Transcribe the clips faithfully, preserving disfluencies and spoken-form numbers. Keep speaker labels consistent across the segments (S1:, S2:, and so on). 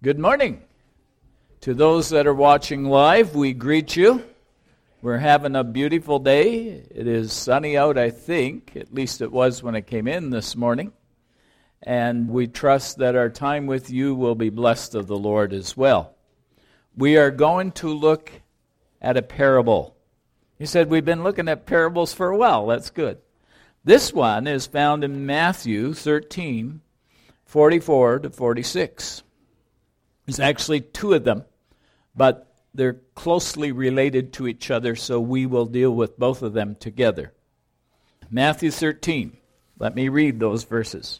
S1: Good morning. To those that are watching live, we greet you. We're having a beautiful day. It is sunny out, I think. At least it was when I came in this morning. And we trust that our time with you will be blessed of the Lord as well. We are going to look at a parable. He said we've been looking at parables for a while. That's good. This one is found in Matthew thirteen, forty-four to forty-six. There's actually two of them, but they're closely related to each other, so we will deal with both of them together. Matthew thirteen. Let me read those verses.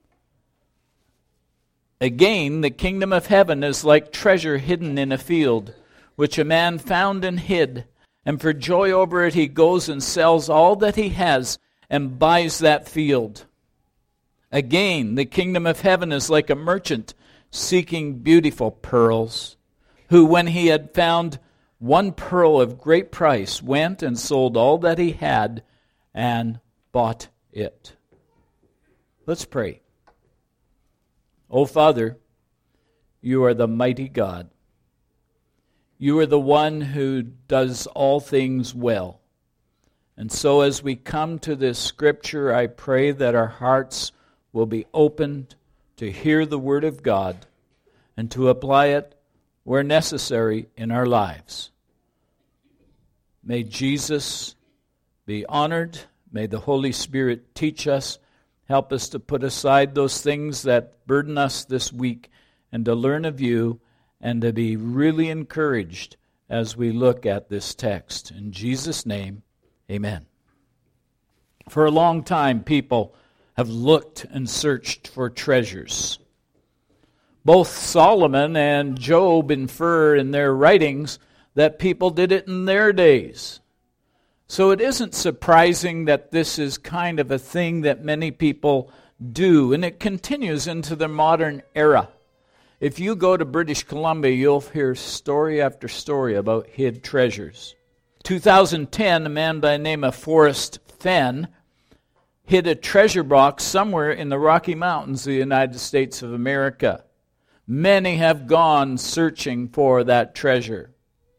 S1: Again, the kingdom of heaven is like treasure hidden in a field, which a man found and hid, and for joy over it he goes and sells all that he has and buys that field. Again, the kingdom of heaven is like a merchant seeking beautiful pearls, who, when he had found one pearl of great price, went and sold all that he had and bought it. Let's pray. O Father, you are the mighty God. You are the one who does all things well. And so as we come to this scripture, I pray that our hearts will be opened to hear the word of God and to apply it where necessary in our lives. May Jesus be honored. May the Holy Spirit teach us, help us to put aside those things that burden us this week and to learn of you and to be really encouraged as we look at this text. In Jesus' name, amen. For a long time, people have looked and searched for treasures. Both Solomon and Job infer in their writings that people did it in their days. So it isn't surprising that this is kind of a thing that many people do, and it continues into the modern era. If you go to British Columbia, you'll hear story after story about hid treasures. two thousand ten, a man by the name of Forrest Fenn hid a treasure box somewhere in the Rocky Mountains of the United States of America. Many have gone searching for that treasure.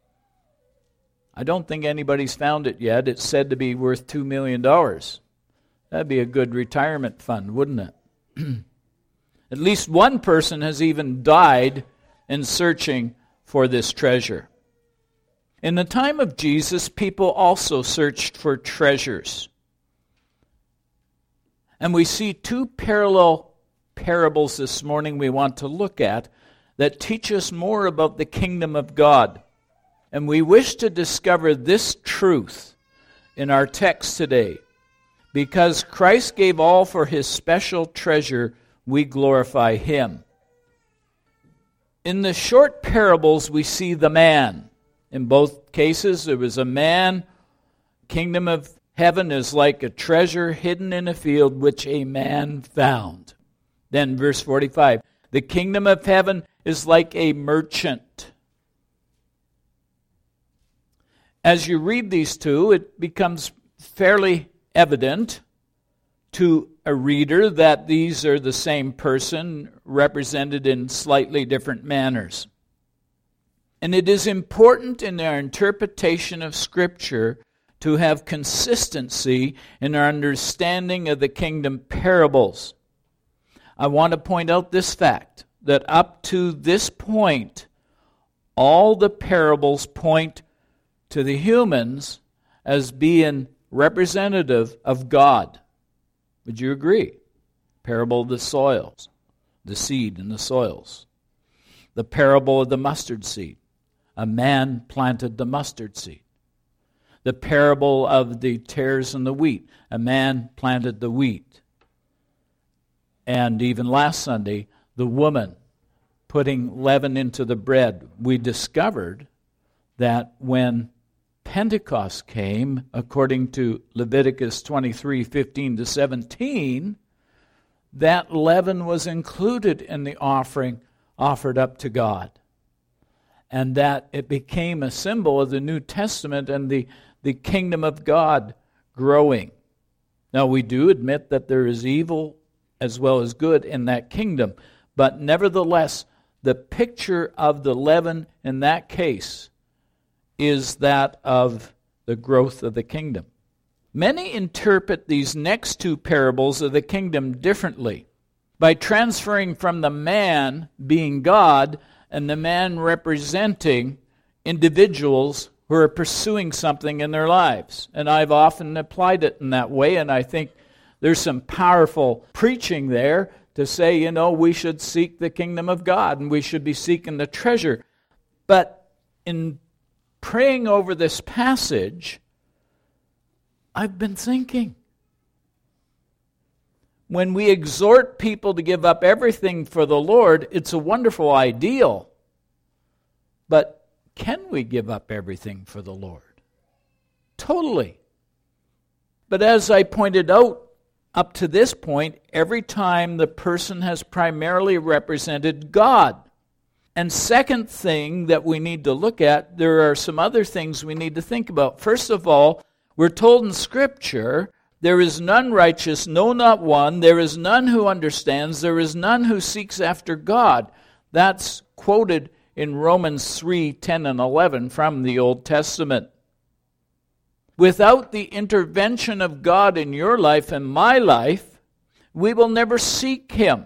S1: I don't think anybody's found it yet. It's said to be worth two million dollars. That'd be a good retirement fund, wouldn't it? At least one person has even died in searching for this treasure. In the time of Jesus, people also searched for treasures. And we see two parallel parables this morning we want to look at that teach us more about the kingdom of God. And we wish to discover this truth in our text today. Because Christ gave all for his special treasure, we glorify him. In the short parables, we see the man. In both cases, there was a man. Kingdom of heaven is like a treasure hidden in a field which a man found. Then verse forty-five, the kingdom of heaven is like a merchant. As you read these two, it becomes fairly evident to a reader that these are the same person represented in slightly different manners. And it is important in our interpretation of Scripture to have consistency in our understanding of the kingdom parables. I want to point out this fact, that up to this point, all the parables point to the humans as being representative of God. Would you agree? Parable of the soils, the seed in the soils. The parable of the mustard seed. A man planted the mustard seed. The parable of the tares and the wheat. A man planted the wheat. And even last Sunday, the woman putting leaven into the bread. We discovered that when Pentecost came, according to Leviticus twenty-three, fifteen to seventeen, that leaven was included in the offering offered up to God. And that it became a symbol of the New Testament and the, the kingdom of God growing. Now, we do admit that there is evil as well as good in that kingdom, but nevertheless, the picture of the leaven in that case is that of the growth of the kingdom. Many interpret these next two parables of the kingdom differently by transferring from the man being God and the man representing individuals who are pursuing something in their lives. And I've often applied it in that way, and I think there's some powerful preaching there to say, you know, we should seek the kingdom of God and we should be seeking the treasure. But in praying over this passage, I've been thinking, when we exhort people to give up everything for the Lord, it's a wonderful ideal. But can we give up everything for the Lord? Totally. But as I pointed out, up to this point, every time the person has primarily represented God. And second thing that we need to look at, there are some other things we need to think about. First of all, we're told in Scripture, there is none righteous, no, not one. There is none who understands. There is none who seeks after God. That's quoted in Romans three, ten and eleven from the Old Testament. Without the intervention of God in your life and my life, we will never seek Him.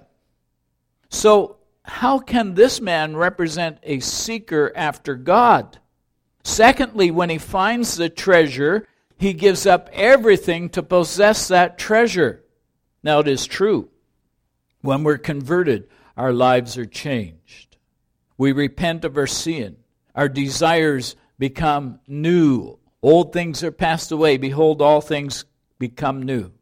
S1: So, how can this man represent a seeker after God? Secondly, when he finds the treasure, he gives up everything to possess that treasure. Now, it is true. When we're converted, our lives are changed. We repent of our sin. Our desires become new. Old things are passed away. Behold, all things become new.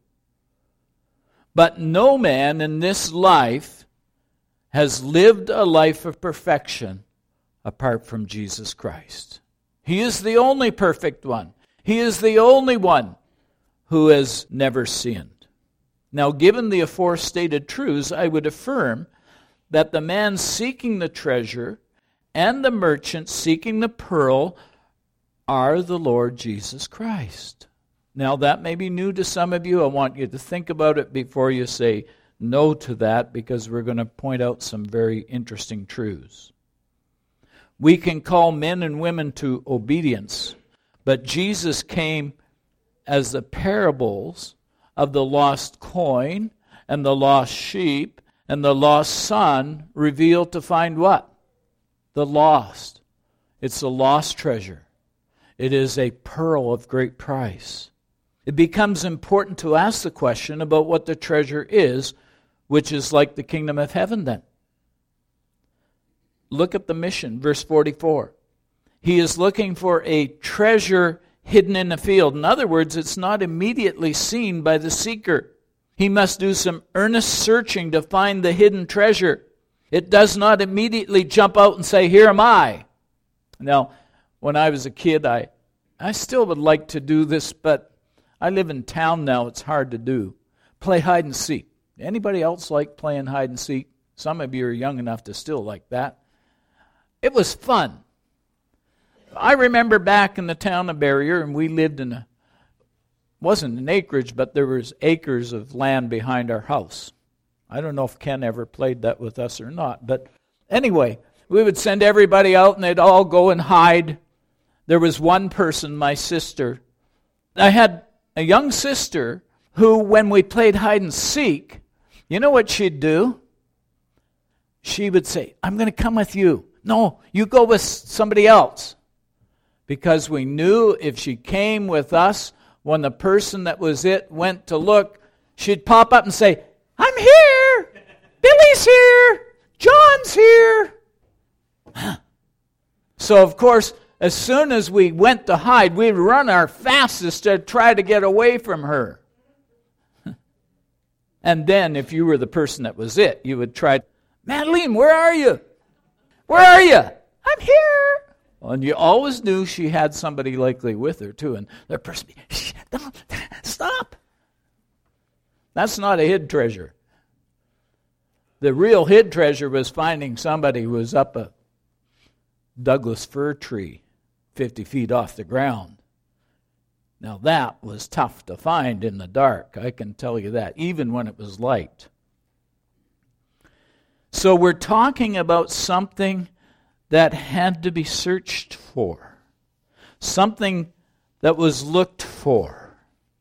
S1: But no man in this life has lived a life of perfection apart from Jesus Christ. He is the only perfect one. He is the only one who has never sinned. Now, given the aforestated truths, I would affirm that the man seeking the treasure and the merchant seeking the pearl are the Lord Jesus Christ. Now, that may be new to some of you. I want you to think about it before you say no to that, because we're going to point out some very interesting truths. We can call men and women to obedience, but Jesus came as the parables of the lost coin and the lost sheep and the lost son revealed to find what? The lost. It's the lost treasure. It is a pearl of great price. It becomes important to ask the question about what the treasure is, which is like the kingdom of heaven then. Look at the mission, verse forty-four. He is looking for a treasure hidden in a field. In other words, it's not immediately seen by the seeker. He must do some earnest searching to find the hidden treasure. It does not immediately jump out and say, "Here am I." Now, when I was a kid, I, I still would like to do this, but I live in town now. It's hard to do. Play hide and seek. Anybody else like playing hide and seek? Some of you are young enough to still like that. It was fun. I remember back in the town of Barrier, and we lived in a, wasn't an acreage, but there was acres of land behind our house. I don't know if Ken ever played that with us or not, but anyway, we would send everybody out and they'd all go and hide. There was one person, my sister. I had a young sister who, when we played hide and seek, you know what she'd do? She would say, "I'm going to come with you." "No, you go with somebody else." Because we knew if she came with us, when the person that was it went to look, she'd pop up and say, "I'm here! Billy's here! John's here!" So, of course, as soon as we went to hide, we'd run our fastest to try to get away from her. And then, if you were the person that was it, you would try, "Madeline, where are you? Where are you?" "I'm here." And you always knew she had somebody likely with her, too. And the person, "Shh, don't, stop." That's not a hid treasure. The real hid treasure was finding somebody who was up a Douglas fir tree fifty feet off the ground. Now that was tough to find in the dark, I can tell you that, even when it was light. So we're talking about something that had to be searched for, something that was looked for.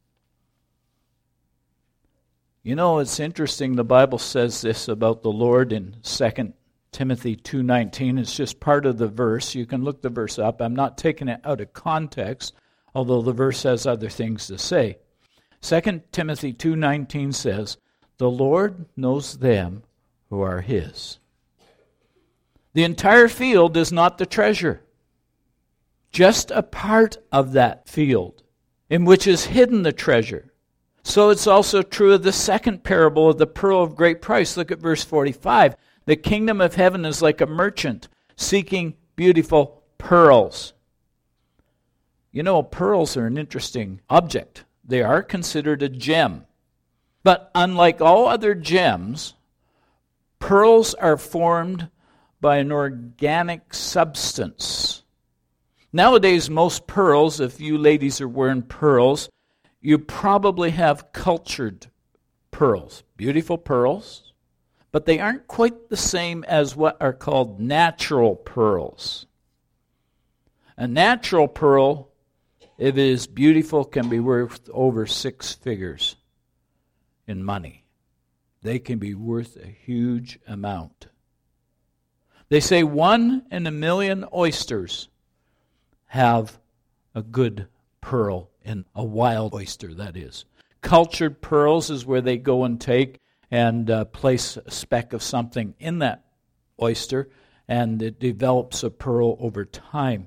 S1: You know, it's interesting, the Bible says this about the Lord in Second Timothy two nineteen. It's just part of the verse. You can look the verse up. I'm not taking it out of context, although the verse has other things to say. Second Timothy two nineteen says, "The Lord knows them who are His." The entire field is not the treasure. Just a part of that field in which is hidden the treasure. So it's also true of the second parable of the pearl of great price. Look at verse forty-five. The kingdom of heaven is like a merchant seeking beautiful pearls. You know, pearls are an interesting object. They are considered a gem. But unlike all other gems, pearls are formed by an organic substance. Nowadays, most pearls, if you ladies are wearing pearls, you probably have cultured pearls. Beautiful pearls. But they aren't quite the same as what are called natural pearls. A natural pearl, if it is beautiful, can be worth over six figures in money. They can be worth a huge amount. They say one in a million oysters have a good pearl, in a wild oyster, that is. Cultured pearls is where they go and take and uh, place a speck of something in that oyster, and it develops a pearl over time.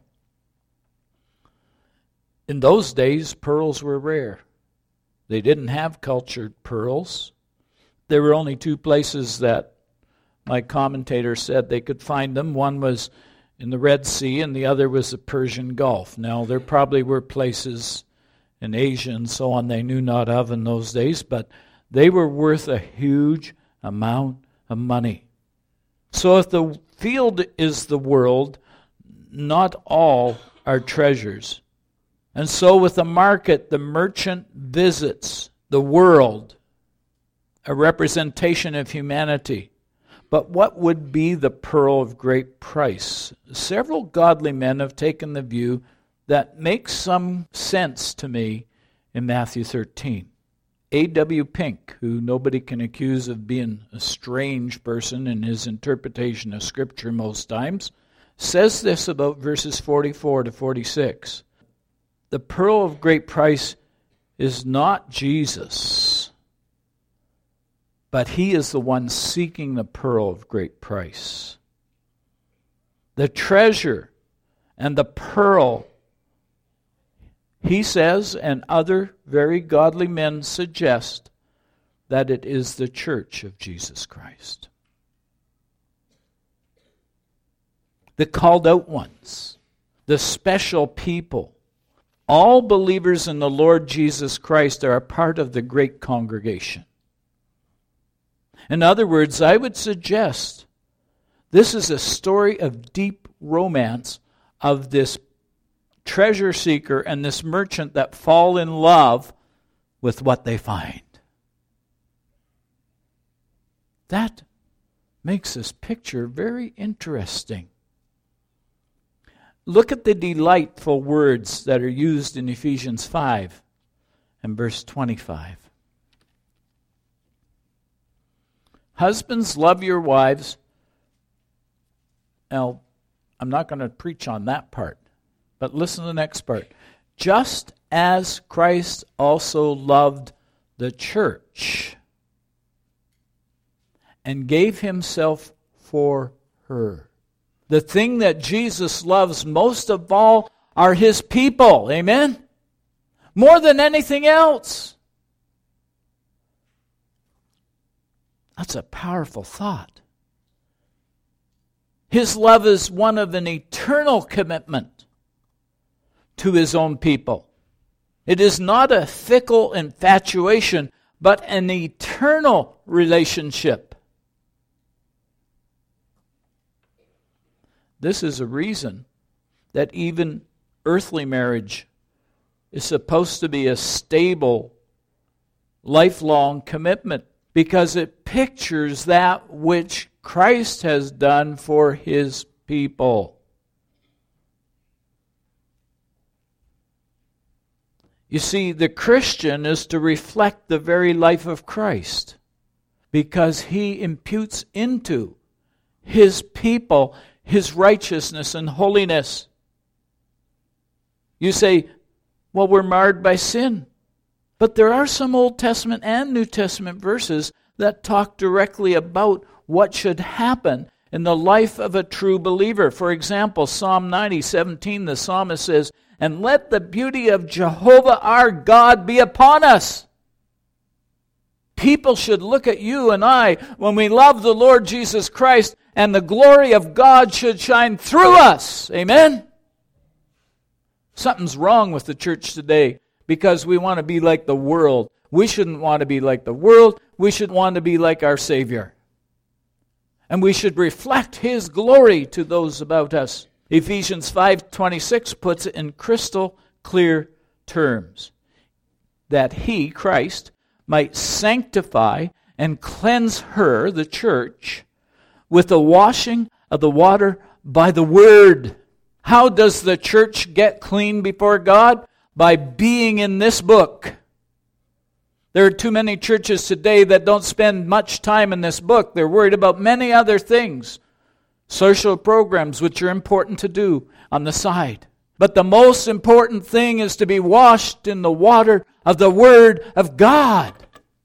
S1: In those days, pearls were rare. They didn't have cultured pearls. There were only two places that my commentator said they could find them. One was in the Red Sea, and the other was the Persian Gulf. Now, there probably were places in Asia and so on they knew not of in those days, but they were worth a huge amount of money. So if the field is the world, not all are treasures. And so with the market, the merchant visits the world, a representation of humanity. But what would be the pearl of great price? Several godly men have taken the view that makes some sense to me in Matthew thirteen. A W Pink, who nobody can accuse of being a strange person in his interpretation of Scripture most times, says this about verses forty-four to forty-six. The pearl of great price is not Jesus, but He is the one seeking the pearl of great price. The treasure and the pearl, he says, and other very godly men suggest, that it is the church of Jesus Christ. The called out ones, the special people, all believers in the Lord Jesus Christ are a part of the great congregation. In other words, I would suggest this is a story of deep romance of this treasure seeker and this merchant that fall in love with what they find. That makes this picture very interesting. Look at the delightful words that are used in Ephesians five and verse twenty-five. Husbands, love your wives. Now, I'm not going to preach on that part, but listen to the next part. Just as Christ also loved the church and gave himself for her. The thing that Jesus loves most of all are his people. Amen? More than anything else. That's a powerful thought. His love is one of an eternal commitment to his own people. It is not a fickle infatuation, but an eternal relationship. This is a reason that even earthly marriage is supposed to be a stable, lifelong commitment, because it pictures that which Christ has done for his people. You see, the Christian is to reflect the very life of Christ because he imputes into his people his righteousness and holiness. You say, well, we're marred by sin. But there are some Old Testament and New Testament verses that talk directly about what should happen in the life of a true believer. For example, Psalm ninety, seventeen, the psalmist says, "And let the beauty of Jehovah our God be upon us." People should look at you and I when we love the Lord Jesus Christ, and the glory of God should shine through us. Amen? Something's wrong with the church today because we want to be like the world. We shouldn't want to be like the world. We should want to be like our Savior. And we should reflect his glory to those about us. Ephesians five twenty-six puts it in crystal clear terms. That he, Christ, might sanctify and cleanse her, the church, with the washing of the water by the word. How does the church get clean before God? By being in this book. There are too many churches today that don't spend much time in this book. They're worried about many other things. Social programs, which are important to do on the side. But the most important thing is to be washed in the water of the Word of God.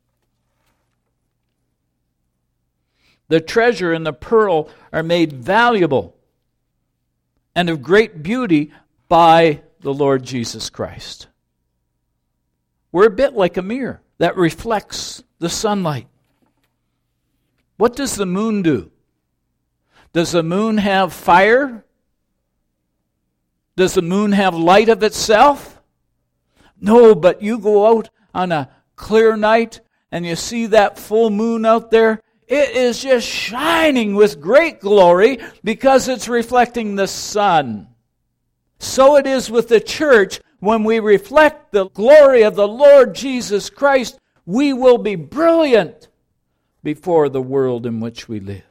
S1: The treasure and the pearl are made valuable and of great beauty by the Lord Jesus Christ. We're a bit like a mirror that reflects the sunlight. What does the moon do? Does the moon have fire? Does the moon have light of itself? No, but you go out on a clear night and you see that full moon out there. It is just shining with great glory because it's reflecting the sun. So it is with the church. When we reflect the glory of the Lord Jesus Christ, we will be brilliant before the world in which we live.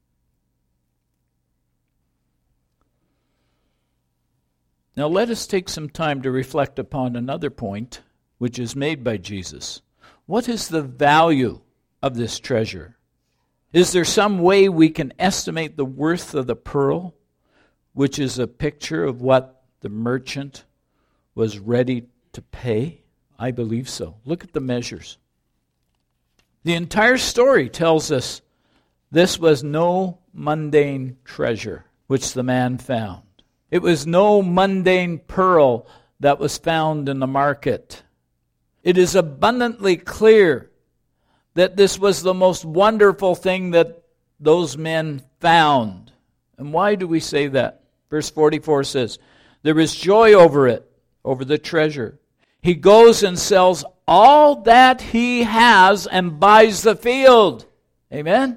S1: Now let us take some time to reflect upon another point which is made by Jesus. What is the value of this treasure? Is there some way we can estimate the worth of the pearl, which is a picture of what the merchant was ready to pay? I believe so. Look at the measures. The entire story tells us this was no mundane treasure which the man found. It was no mundane pearl that was found in the market. It is abundantly clear that this was the most wonderful thing that those men found. And why do we say that? Verse forty-four says, there is joy over it, over the treasure. He goes and sells all that he has and buys the field. Amen?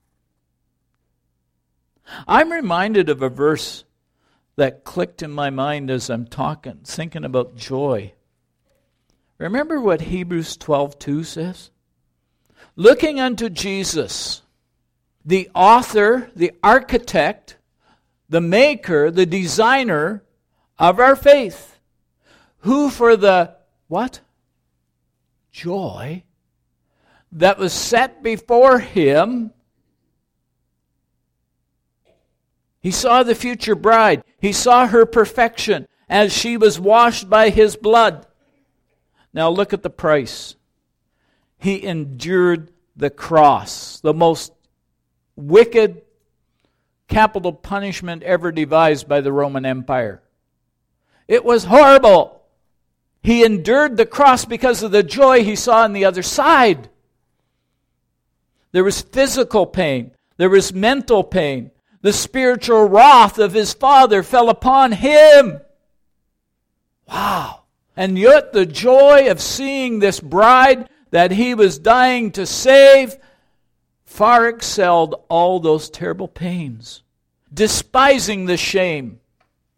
S1: I'm reminded of a verse that clicked in my mind as I'm talking, thinking about joy. Remember what Hebrews twelve two says? Looking unto Jesus, the author, the architect, the maker, the designer of our faith, who for the, what? Joy that was set before him. He saw the future bride. He saw her perfection as she was washed by his blood. Now look at the price. He endured the cross, the most wicked capital punishment ever devised by the Roman Empire. It was horrible. He endured the cross because of the joy he saw on the other side. There was physical pain. There was mental pain. The spiritual wrath of his Father fell upon him. Wow. And yet the joy of seeing this bride that he was dying to save far excelled all those terrible pains. Despising the shame.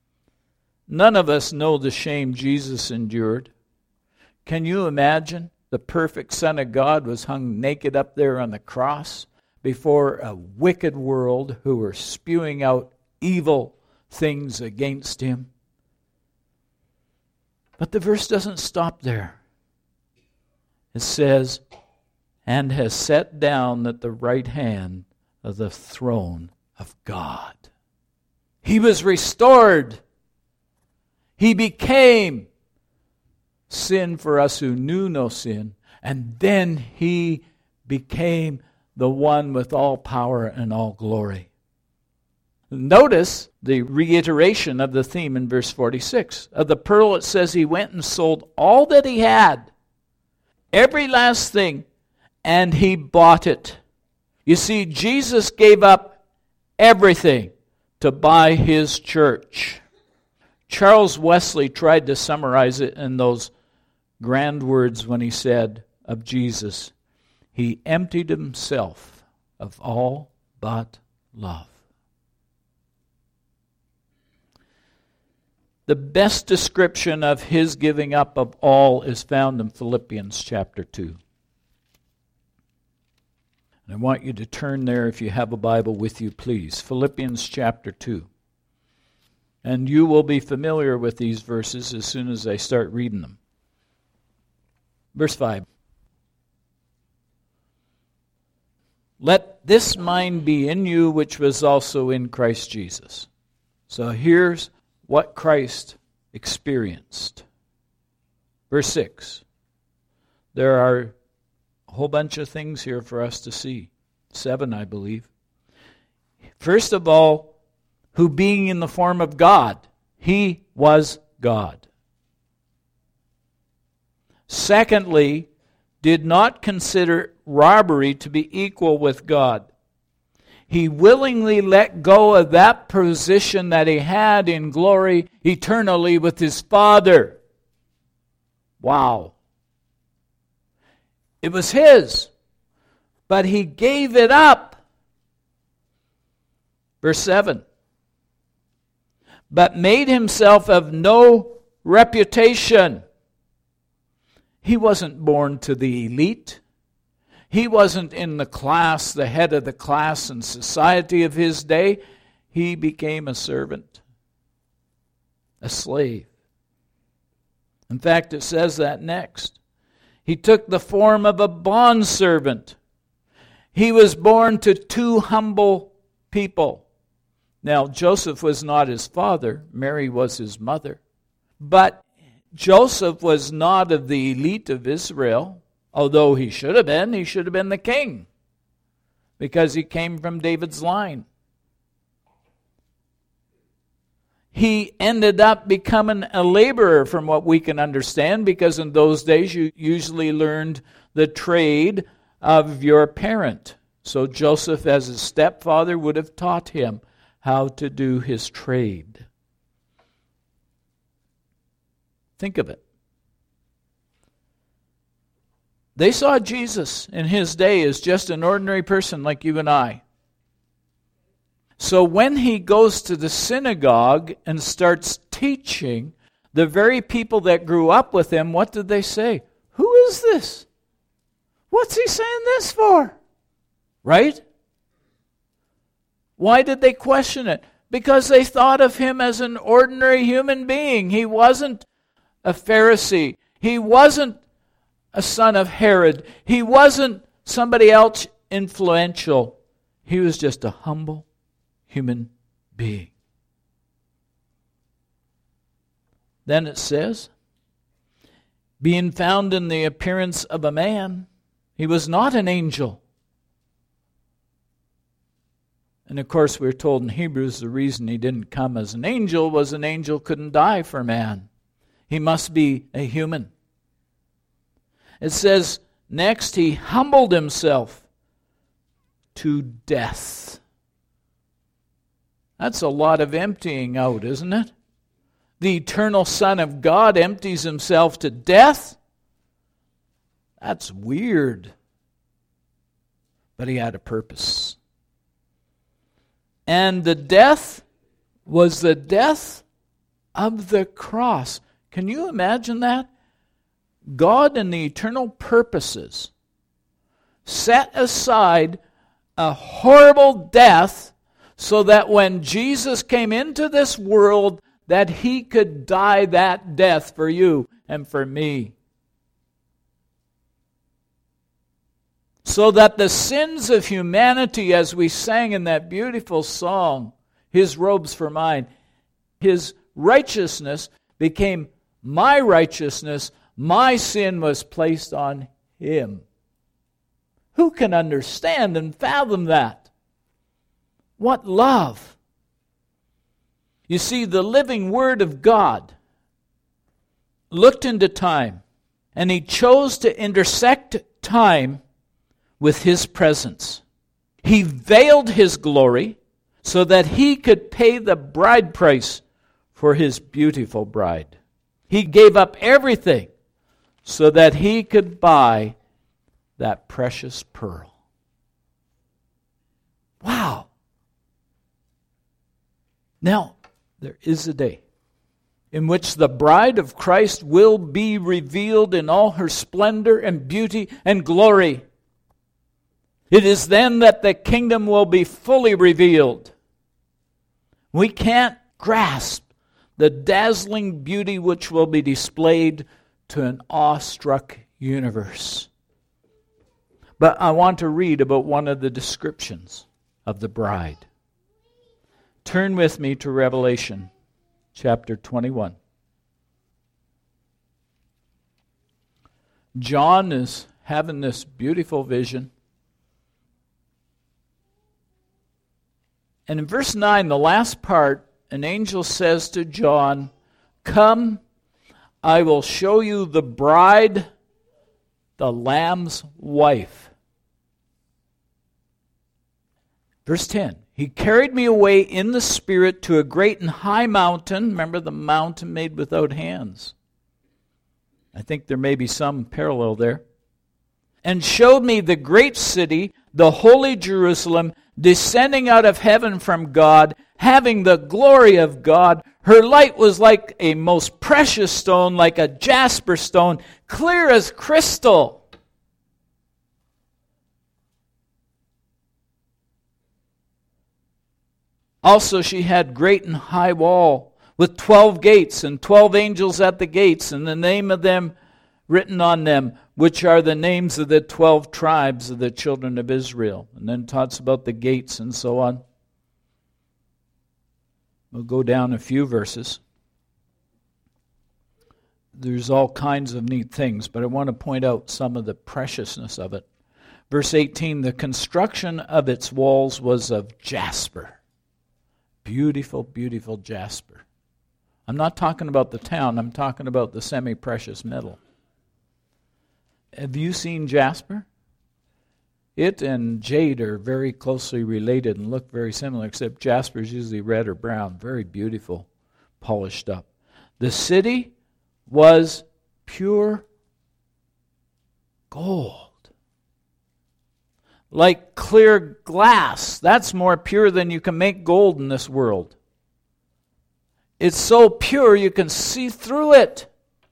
S1: None of us know the shame Jesus endured. Can you imagine the perfect Son of God, was hung naked up there on the cross before a wicked world who were spewing out evil things against him. But the verse doesn't stop there. It says, and has sat down at the right hand of the throne of God. He was restored. He became sin for us who knew no sin. And then he became the one with all power and all glory. Notice the reiteration of the theme in verse forty-six. Of the pearl it says he went and sold all that he had, every last thing, and he bought it. You see, Jesus gave up everything to buy his church. Charles Wesley tried to summarize it in those grand words when he said of Jesus, he emptied himself of all but love. The best description of his giving up of all is found in Philippians chapter two. And I want you to turn there if you have a Bible with you, please. Philippians chapter two. And you will be familiar with these verses as soon as I start reading them. Verse five. Let this mind be in you which was also in Christ Jesus. So here's what Christ experienced. Verse six. There are a whole bunch of things here for us to see. Seven, I believe. First of all, who being in the form of God, he was God. Secondly, did not consider robbery to be equal with God. He willingly let go of that position that he had in glory eternally with his Father. Wow. It was his, but he gave it up. Verse seven. But made himself of no reputation. He wasn't born to the elite. He wasn't in the class, the head of the class and society of his day. He became a servant, a slave. In fact, it says that next. He took the form of a bondservant. He was born to two humble people. Now, Joseph was not his father. Mary was his mother. But Joseph was not of the elite of Israel, although he should have been. He should have been the king because he came from David's line. He ended up becoming a laborer from what we can understand, because in those days you usually learned the trade of your parent. So Joseph, as his stepfather, would have taught him how to do his trade. Think of it. They saw Jesus in his day as just an ordinary person like you and I. So when he goes to the synagogue and starts teaching, the very people that grew up with him, what did they say? Who is this? What's he saying this for? Right? Why did they question it? Because they thought of him as an ordinary human being. He wasn't a Pharisee. He wasn't a son of Herod. He wasn't somebody else influential. He was just a humble human being. Then it says, being found in the appearance of a man, he was not an angel. And of course, we're told in Hebrews the reason he didn't come as an angel was an angel couldn't die for man. He must be a human. It says, next he humbled himself to death. That's a lot of emptying out, isn't it? The eternal Son of God empties himself to death? That's weird. But he had a purpose. And the death was the death of the cross. Can you imagine that? God in the eternal purposes set aside a horrible death so that when Jesus came into this world, that he could die that death for you and for me. So that the sins of humanity, as we sang in that beautiful song, His robes for mine, His righteousness became my righteousness. My sin was placed on Him. Who can understand and fathom that? What love! You see, the living Word of God looked into time, and He chose to intersect time with His presence. He veiled His glory so that He could pay the bride price for His beautiful bride. He gave up everything so that He could buy that precious pearl. Wow! Now, there is a day in which the bride of Christ will be revealed in all her splendor and beauty and glory. It is then that the kingdom will be fully revealed. We can't grasp the dazzling beauty which will be displayed to an awestruck universe. But I want to read about one of the descriptions of the bride. Turn with me to Revelation chapter twenty-one. John is having this beautiful vision. And in verse nine, the last part, an angel says to John, "Come, I will show you the bride, the Lamb's wife." Verse ten, "He carried me away in the Spirit to a great and high mountain." Remember the mountain made without hands. I think there may be some parallel there. "And showed me the great city, the holy Jerusalem, descending out of heaven from God, having the glory of God. Her light was like a most precious stone, like a jasper stone, clear as crystal." "Also she had great and high wall, with twelve gates, and twelve angels at the gates, and the name of them written on them, which are the names of the twelve tribes of the children of Israel." And then talks about the gates and so on. We'll go down a few verses. There's all kinds of neat things, but I want to point out some of the preciousness of it. Verse eighteen, "The construction of its walls was of jasper." Beautiful, beautiful jasper. I'm not talking about the town, I'm talking about the semi-precious metal. Have you seen jasper? It and jade are very closely related and look very similar, except jasper is usually red or brown. Very beautiful, polished up. "The city was pure gold, like clear glass." That's more pure than you can make gold in this world. It's so pure you can see through it.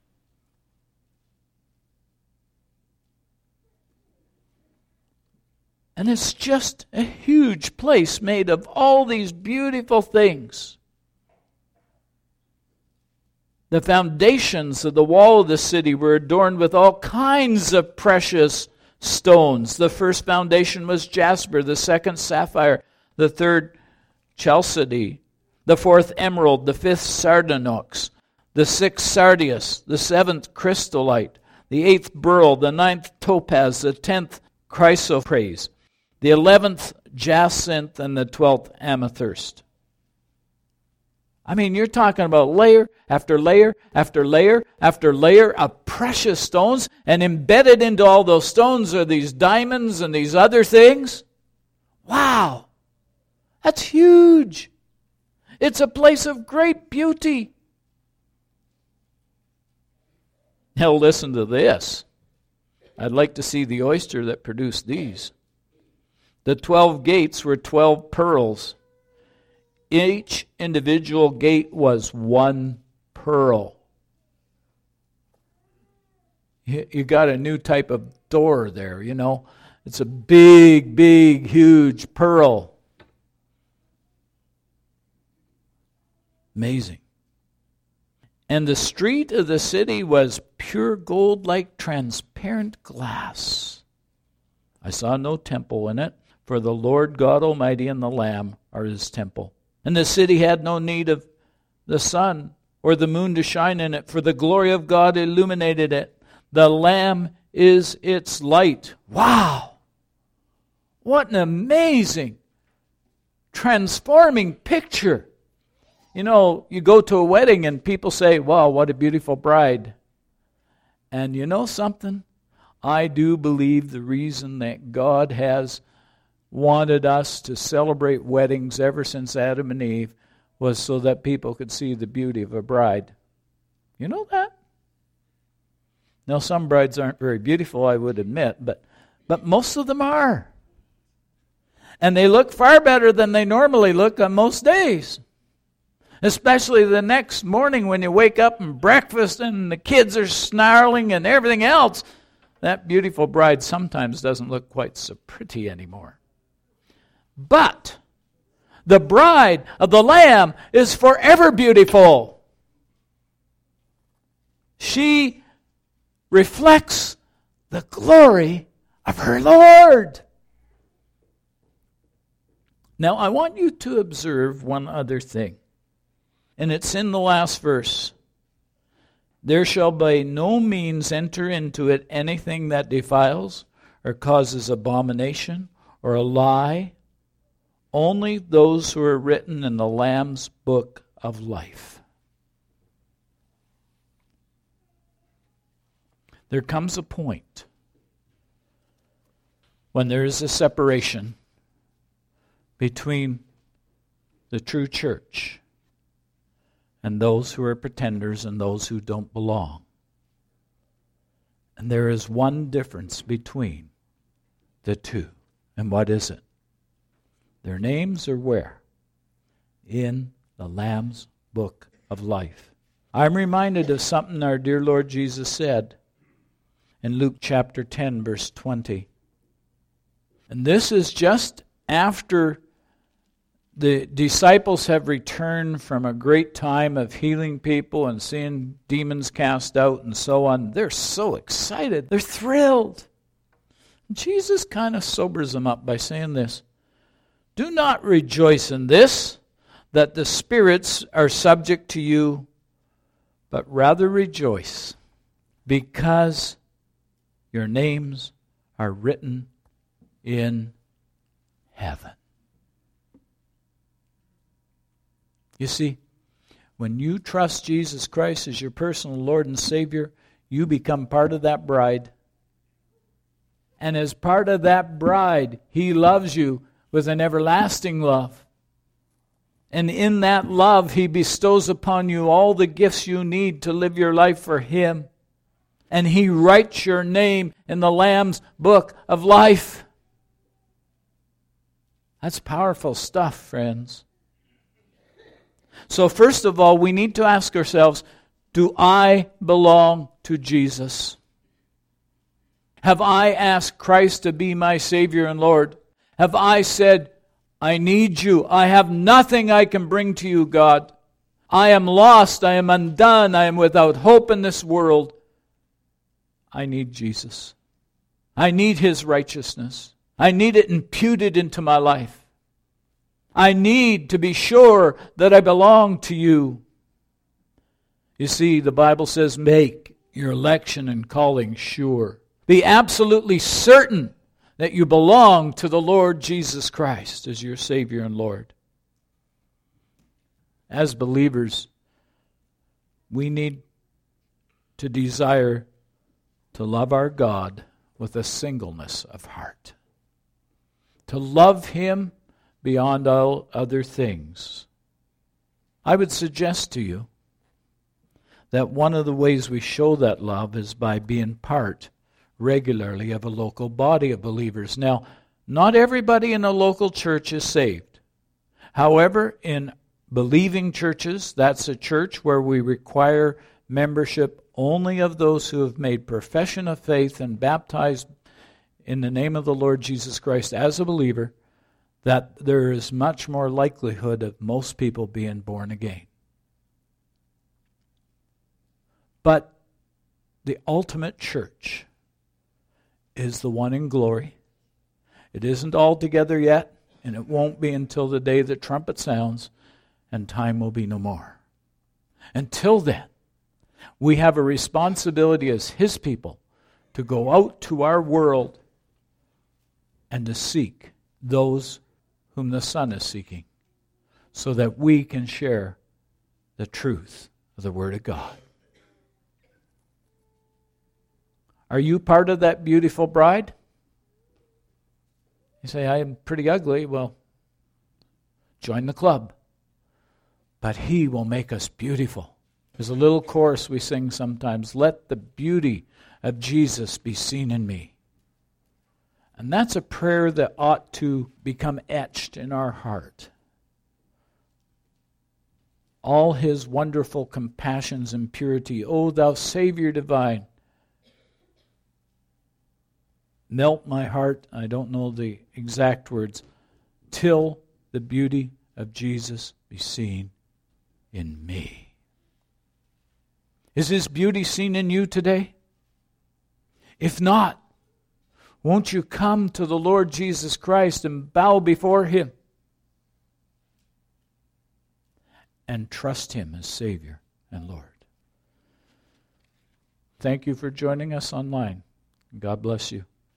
S1: And it's just a huge place made of all these beautiful things. The foundations of the wall of the city were adorned with all kinds of precious stones. The first foundation was jasper, the second sapphire, the third chalcedony, the fourth emerald, the fifth sardonyx, the sixth sardius, the seventh chrysolite, the eighth beryl, the ninth topaz, the tenth chrysoprase, the eleventh jacinth, and the twelfth amethyst. I mean, you're talking about layer after layer after layer after layer of precious stones, and embedded into all those stones are these diamonds and these other things. Wow! That's huge! It's a place of great beauty. Now listen to this. I'd like to see the oyster that produced these. The twelve gates were twelve pearls. Each individual gate was one pearl. you, you got a new type of door there, you know. It's a big, big, huge pearl. Amazing. And the street of the city was pure gold like transparent glass. I saw no temple in it, for the Lord God Almighty and the Lamb are his temple. And the city had no need of the sun or the moon to shine in it, for the glory of God illuminated it. The Lamb is its light. Wow! What an amazing, transforming picture. You know, you go to a wedding and people say, wow, what a beautiful bride. And you know something? I do believe the reason that God has wanted us to celebrate weddings ever since Adam and Eve was so that people could see the beauty of a bride. You know that? Now, some brides aren't very beautiful, I would admit, but, but most of them are. And they look far better than they normally look on most days. Especially the next morning when you wake up and breakfast and the kids are snarling and everything else. That beautiful bride sometimes doesn't look quite so pretty anymore. But the bride of the Lamb is forever beautiful. She reflects the glory of her Lord. Now, I want you to observe one other thing. And it's in the last verse. There shall by no means enter into it anything that defiles or causes abomination or a lie. Only those who are written in the Lamb's book of life. There comes a point when there is a separation between the true church and those who are pretenders and those who don't belong. And there is one difference between the two. And what is it? Their names are where? In the Lamb's book of life. I'm reminded of something our dear Lord Jesus said in Luke chapter ten, verse twenty. And this is just after the disciples have returned from a great time of healing people and seeing demons cast out and so on. They're so excited. They're thrilled. Jesus kind of sobers them up by saying this. Do not rejoice in this, that the spirits are subject to you, but rather rejoice, because your names are written in heaven. You see, when you trust Jesus Christ as your personal Lord and Savior, you become part of that bride. And as part of that bride, He loves you with an everlasting love. And in that love, He bestows upon you all the gifts you need to live your life for Him. And He writes your name in the Lamb's book of life. That's powerful stuff, friends. So first of all, we need to ask ourselves, do I belong to Jesus? Have I asked Christ to be my Savior and Lord? Have I said, I need you. I have nothing I can bring to you, God. I am lost. I am undone. I am without hope in this world. I need Jesus. I need His righteousness. I need it imputed into my life. I need to be sure that I belong to you. You see, the Bible says, make your election and calling sure. Be absolutely certain that you belong to the Lord Jesus Christ as your Savior and Lord. As believers, we need to desire to love our God with a singleness of heart. To love Him beyond all other things. I would suggest to you that one of the ways we show that love is by being part regularly of a local body of believers. Now, not everybody in a local church is saved. However, in believing churches, that's a church where we require membership only of those who have made profession of faith and baptized in the name of the Lord Jesus Christ as a believer, that there is much more likelihood of most people being born again. But the ultimate church is the one in glory. It isn't all together yet, and it won't be until the day the trumpet sounds and time will be no more. Until then, we have a responsibility as His people to go out to our world and to seek those whom the Son is seeking, so that we can share the truth of the Word of God. Are you part of that beautiful bride? You say, I am pretty ugly. Well, join the club. But He will make us beautiful. There's a little chorus we sing sometimes, let the beauty of Jesus be seen in me. And that's a prayer that ought to become etched in our heart. All His wonderful compassions and purity, O thou Savior divine, melt my heart, I don't know the exact words, till the beauty of Jesus be seen in me. Is His beauty seen in you today? If not, won't you come to the Lord Jesus Christ and bow before Him and trust Him as Savior and Lord? Thank you for joining us online. God bless you.